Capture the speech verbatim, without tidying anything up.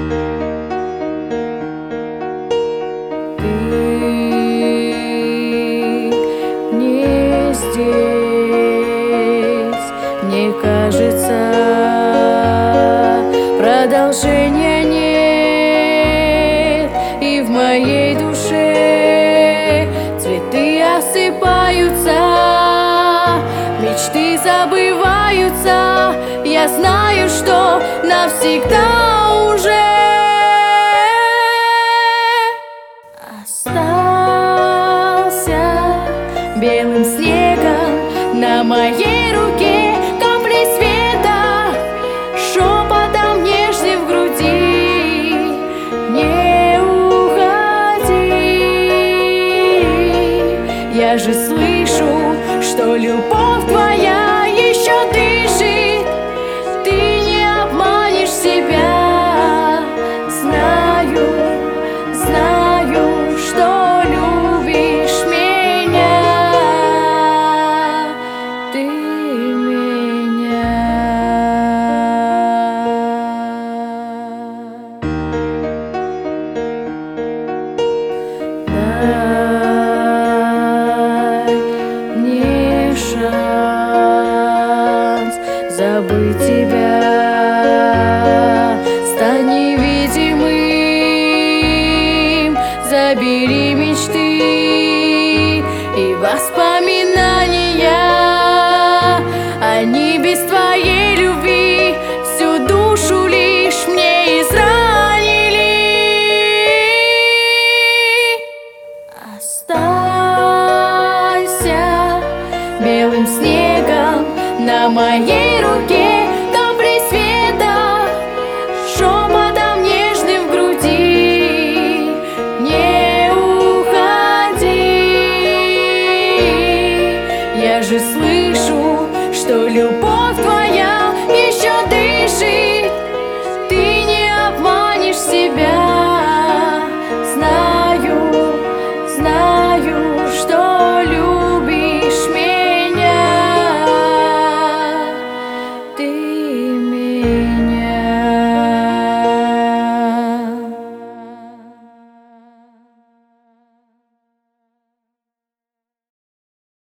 Ты не здесь, мне кажется, продолжения нет, и в моей душе цветы осыпаются, мечты забываются. Я знаю, что навсегда уже остался белым снегом на моей руке капли света, шепотом нежным в груди. Не уходи, я же слышу, что любовь твоя еще дышит. Ты не обманешь себя. Знаю, знаю, что любишь меня. Ты меня. Дай мне шанс забыть тебя, стань невидимым, забери мечты и воспоминания. Они без твоей любви всю душу лишь мне изранили. Останься белым снегом на моей руке капли света, шепотом нежным в груди. Не уходи, я же слышу, что любовь твоя еще дышит. Ты не обманешь себя. Знаю, знаю, что любишь меня. Ты меня.